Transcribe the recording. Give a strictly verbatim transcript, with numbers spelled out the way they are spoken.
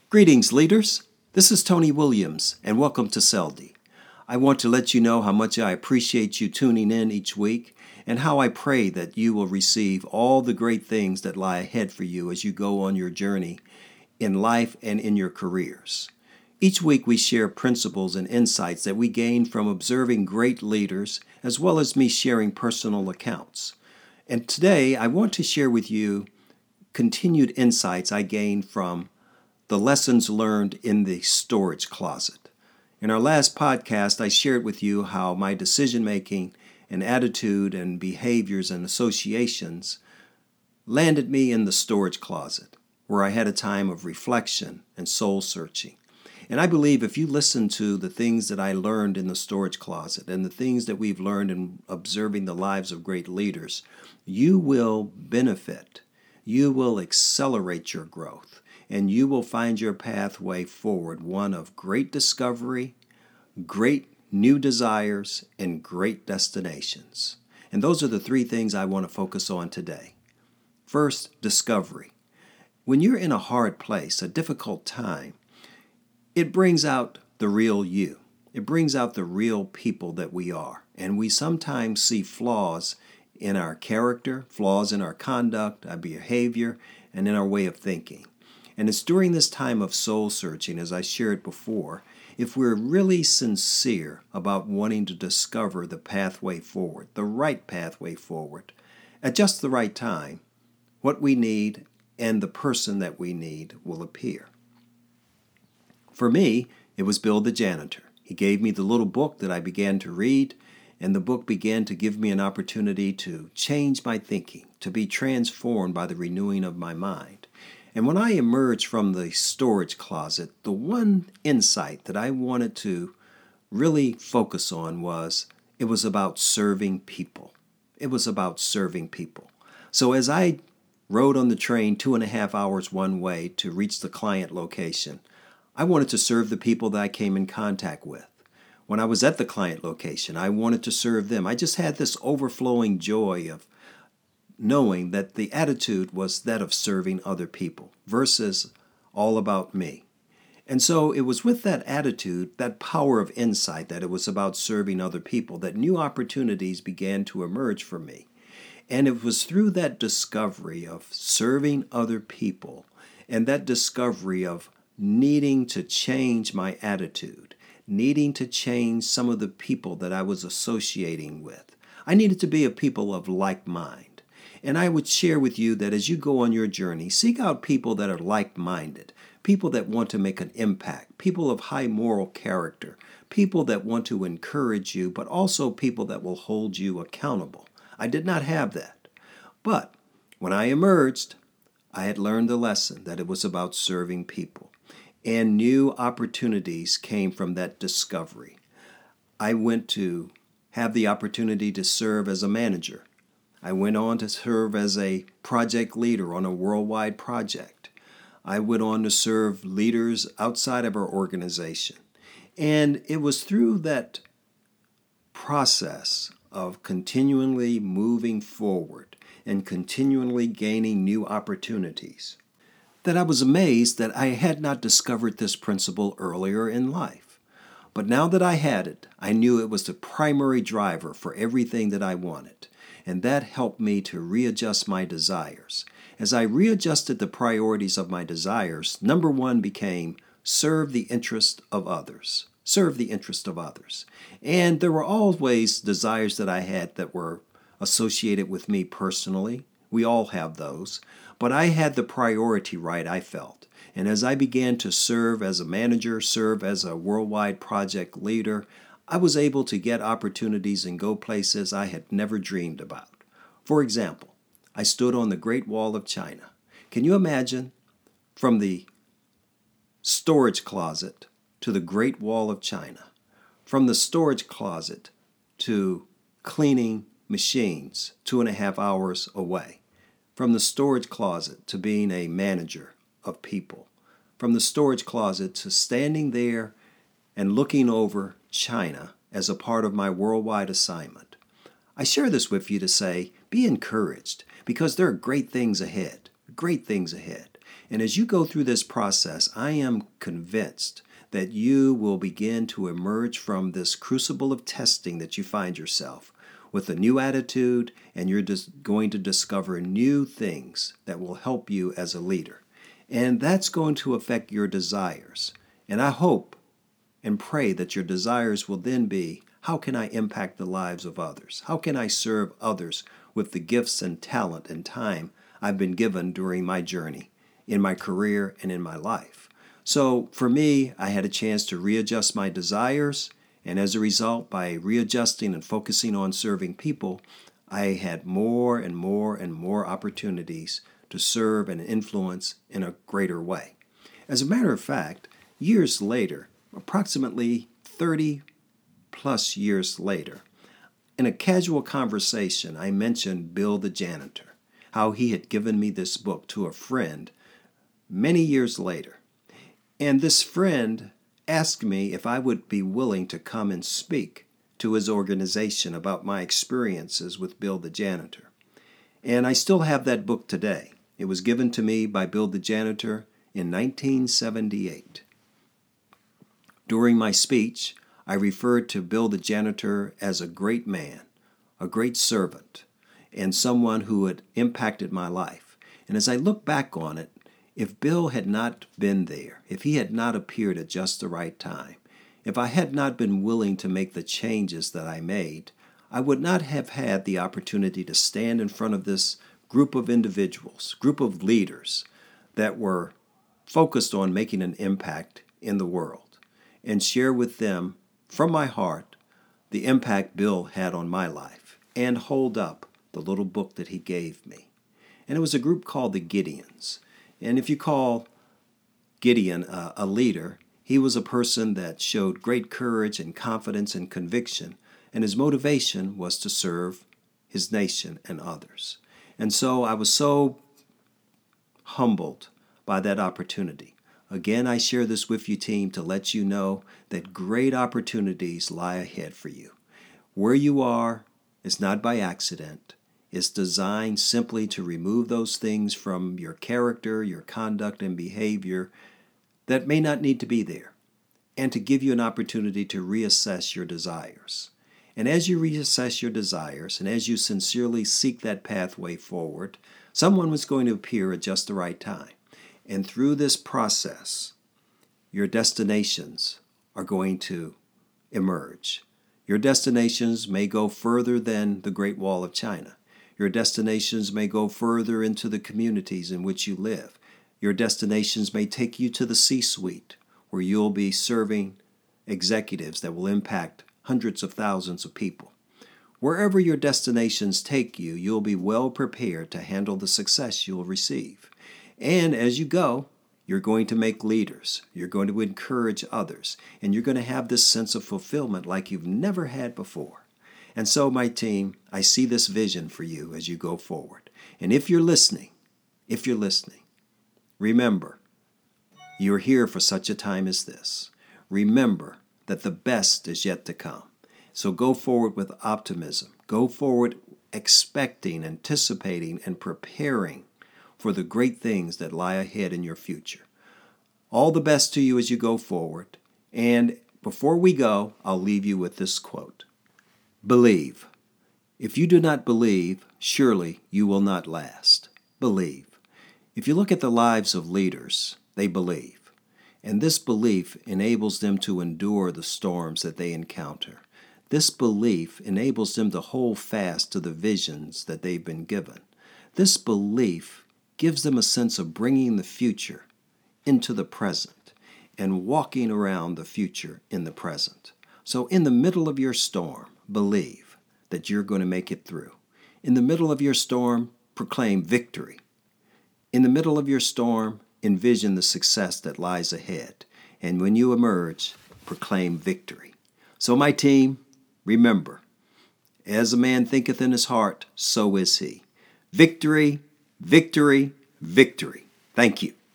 Greetings, leaders. This is Tony Williams, and welcome to Seldy. I want to let you know how much I appreciate you tuning in each week and how I pray that you will receive all the great things that lie ahead for you as you go on your journey in life and in your careers. Each week we share principles and insights that we gain from observing great leaders, as well as me sharing personal accounts. And today I want to share with you continued insights I gained from the lessons learned in the storage closet. In our last podcast, I shared with you how my decision-making and attitude and behaviors and associations landed me in the storage closet, where I had a time of reflection and soul-searching. And I believe if you listen to the things that I learned in the storage closet and the things that we've learned in observing the lives of great leaders, you will benefit. You will accelerate your growth, and you will find your pathway forward one of great discovery, great new desires, and great destinations. And those are the three things I want to focus on today. First, discovery. When you're in a hard place, a difficult time, it brings out the real you. It brings out the real people that we are. And we sometimes see flaws in our character, flaws in our conduct, our behavior, and in our way of thinking. And it's during this time of soul searching, as I shared before, if we're really sincere about wanting to discover the pathway forward, the right pathway forward, at just the right time, what we need and the person that we need will appear. For me, it was Bill the janitor. He gave me the little book that I began to read, and the book began to give me an opportunity to change my thinking, to be transformed by the renewing of my mind. And when I emerged from the storage closet, the one insight that I wanted to really focus on was it was about serving people. It was about serving people. So as I rode on the train two and a half hours one way to reach the client location, I wanted to serve the people that I came in contact with. When I was at the client location, I wanted to serve them. I just had this overflowing joy of knowing that the attitude was that of serving other people versus all about me. And so it was with that attitude, that power of insight, that it was about serving other people, that new opportunities began to emerge for me. And it was through that discovery of serving other people and that discovery of needing to change my attitude, needing to change some of the people that I was associating with. I needed to be a people of like mind. And I would share with you that as you go on your journey, seek out people that are like-minded, people that want to make an impact, people of high moral character, people that want to encourage you, but also people that will hold you accountable. I did not have that. But when I emerged, I had learned the lesson that it was about serving people. And new opportunities came from that discovery. I went to have the opportunity to serve as a manager. I went on to serve as a project leader on a worldwide project. I went on to serve leaders outside of our organization. And it was through that process of continually moving forward and continually gaining new opportunities that I was amazed that I had not discovered this principle earlier in life. But now that I had it, I knew it was the primary driver for everything that I wanted. And that helped me to readjust my desires. As I readjusted the priorities of my desires, number one became serve the interest of others. Serve the interest of others. And there were always desires that I had that were associated with me personally. We all have those. But I had the priority right, I felt. And as I began to serve as a manager, serve as a worldwide project leader, I was able to get opportunities and go places I had never dreamed about. For example, I stood on the Great Wall of China. Can you imagine from the storage closet to the Great Wall of China, from the storage closet to cleaning machines two and a half hours away, from the storage closet to being a manager of people, from the storage closet to standing there and looking over China as a part of my worldwide assignment. I share this with you to say, be encouraged, because there are great things ahead, great things ahead. And as you go through this process, I am convinced that you will begin to emerge from this crucible of testing that you find yourself with a new attitude, and you're just going to discover new things that will help you as a leader. And that's going to affect your desires. And I hope and pray that your desires will then be, how can I impact the lives of others? How can I serve others with the gifts and talent and time I've been given during my journey, in my career, and in my life? So for me, I had a chance to readjust my desires, and as a result, by readjusting and focusing on serving people, I had more and more and more opportunities to serve and influence in a greater way. As a matter of fact, years later, approximately thirty plus years later, in a casual conversation, I mentioned Bill the janitor, how he had given me this book to a friend many years later. And this friend asked me if I would be willing to come and speak to his organization about my experiences with Bill the janitor. And I still have that book today. It was given to me by Bill the janitor in nineteen seventy-eight. During my speech, I referred to Bill the janitor as a great man, a great servant, and someone who had impacted my life. And as I look back on it, if Bill had not been there, if he had not appeared at just the right time, if I had not been willing to make the changes that I made, I would not have had the opportunity to stand in front of this group of individuals, group of leaders that were focused on making an impact in the world, and share with them from my heart the impact Bill had on my life, and hold up the little book that he gave me. And it was a group called the Gideons. And if you call Gideon a, a leader, he was a person that showed great courage and confidence and conviction, and his motivation was to serve his nation and others. And so I was so humbled by that opportunity. Again, I share this with you, team, to let you know that great opportunities lie ahead for you. Where you are is not by accident. It's designed simply to remove those things from your character, your conduct, and behavior that may not need to be there, and to give you an opportunity to reassess your desires. And as you reassess your desires, and as you sincerely seek that pathway forward, someone was going to appear at just the right time. And through this process, your destinations are going to emerge. Your destinations may go further than the Great Wall of China. Your destinations may go further into the communities in which you live. Your destinations may take you to the C-suite, where you'll be serving executives that will impact hundreds of thousands of people. Wherever your destinations take you, you'll be well prepared to handle the success you'll receive. And as you go, you're going to make leaders. You're going to encourage others. And you're going to have this sense of fulfillment like you've never had before. And so, my team, I see this vision for you as you go forward. And if you're listening, if you're listening, remember, you're here for such a time as this. Remember that the best is yet to come. So go forward with optimism. Go forward expecting, anticipating, and preparing for the great things that lie ahead in your future. All the best to you as you go forward. And before we go, I'll leave you with this quote. Believe. If you do not believe, surely you will not last. Believe. If you look at the lives of leaders, they believe. And this belief enables them to endure the storms that they encounter. This belief enables them to hold fast to the visions that they've been given. This belief gives them a sense of bringing the future into the present and walking around the future in the present. So in the middle of your storm, believe that you're going to make it through. In the middle of your storm, proclaim victory. In the middle of your storm, envision the success that lies ahead. And when you emerge, proclaim victory. So my team, remember, as a man thinketh in his heart, so is he. Victory, victory, victory. Thank you.